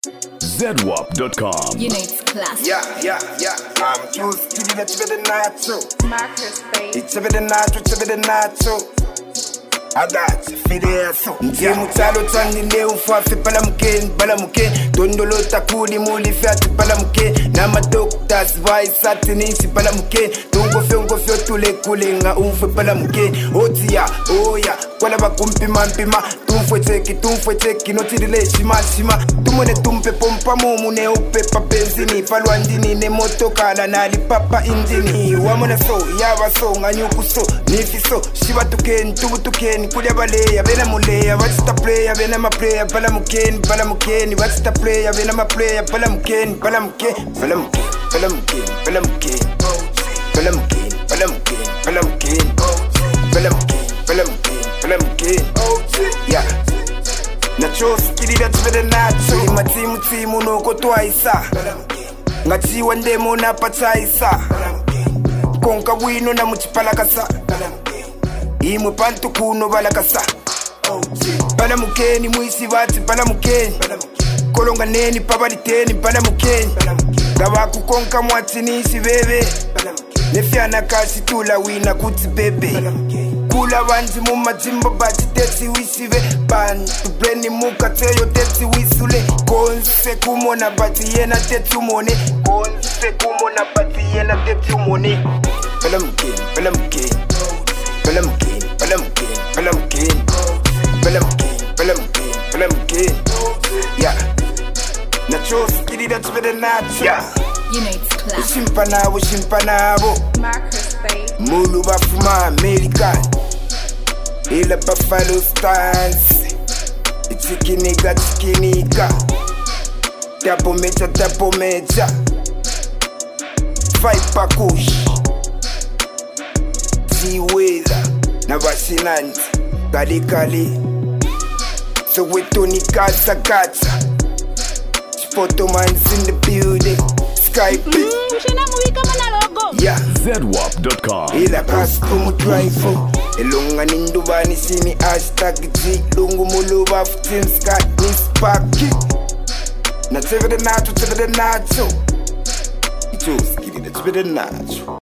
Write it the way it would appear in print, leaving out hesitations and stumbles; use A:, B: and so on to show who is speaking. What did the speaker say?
A: ZWAP.com.
B: You know it's classic.
C: Yeah. I'm just giving it to the nacho.
B: Marcus, babe.
C: It's a bit of nacho. I got fideso. Nje mutalo tani leo fafi pala mken. Dondolo takudi muli fiati pala mken. Na ma doctors vai satinishi pala mken. Tungo fyo tule kulinga umfe pala mken. Otia, oya, kwala bakumpi mampima. Tumfwe cheki, notidile shima. Tumone tumpe pompa mumu ne upepa benzini. Palwandini ne motokala nali papa indini. Wamona so, yaba so, nganyuku so, nifi so. Shiba tuken, tubu tuken. Kulia baleya, bena muleya. What's the player, bena ma player. Bala mukeni. What's the player, bena ma player. Bala mukeni. Yeah. Nacho skilida tibede nacho. Ima timu noko twaisa. Ngati wande mona pataisa. Konka wino na muchipalakasa. Imwe pantu kuno balakasa. Bala mukeni muisi vati bala mukeni. Kolonga neni pabaliteni bala mukeni. Gawaku konka mwatinishi bebe. Nefyana kasi tula wina kuti bebe. Kula wanji mumajimbo bati teti wisive. Bantu bleni muka teyo teti wisule. Konse kumona bati yena teti umone. Bala mukeni. Yeah. Nacho skilida tibede nacho. Yeah.
B: You know it's classic.
C: Shimpanabo.
B: Marcus, babe.
C: Mulu bafuma American. Ila Buffalo stance. Chikinika. Tapo mecha. Fight pakush. Ziweza. Na bashinanti. Kali. So we Tony Kata. Photomans in the building. Skype. Yeah.
A: ZWAP.com.
C: Ila custom drive. Elonga nindubani sini hashtag G. Lungu muluba futin skat nispaki. Na tibede nacho. Icho skidi na tibede nacho.